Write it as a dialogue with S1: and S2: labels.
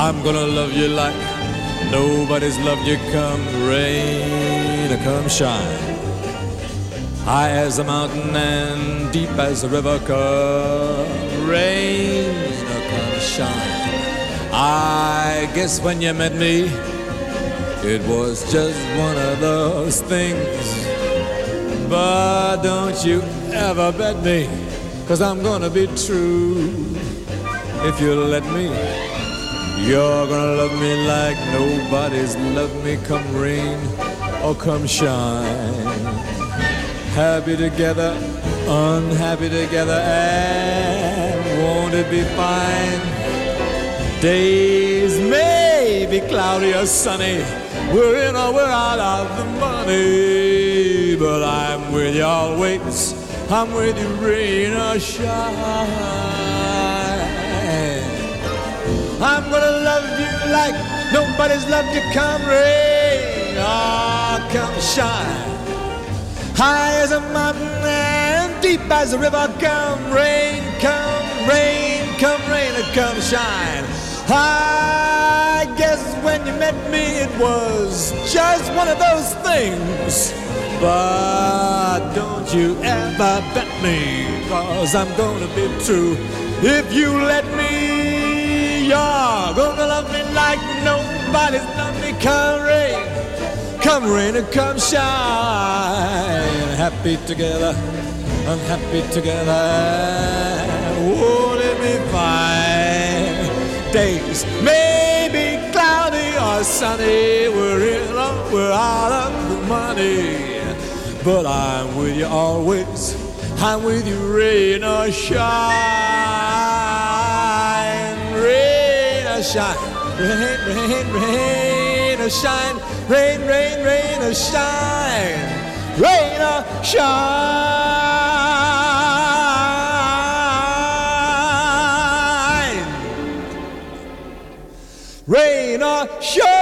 S1: I'm gonna love you like nobody's loved you. Come rain or come shine, high as a mountain and deep as a river. Come rain or come shine. I guess when you met me, it was just one of those things. But don't you ever bet me, 'cause I'm gonna be true. If you let me, you're gonna love me like nobody's loved me. Come rain or come shine, happy together, unhappy together, and won't it be fine? Days may be cloudy or sunny, we're in or we're out of the money, but I'm with you always, I'm with you rain or shine. I'm gonna love you like nobody's loved you. Come rain or come shine, high as a mountain and deep as a river. Come rain, come rain, come rain or come shine. I guess when you met me it was just one of those things. But don't you ever bet me, 'cause I'm gonna be true. If you let me, you're gonna love me like nobody's loved me. Come rain and come shine, happy together, unhappy together, won't it be fine? Days may be cloudy or sunny, we're in or we're out of the money, but I'm with you always, I'm with you rain or shine, rain or shine, rain, rain, rain or shine, rain, rain, rain or shine, rain or shine, rain or shine.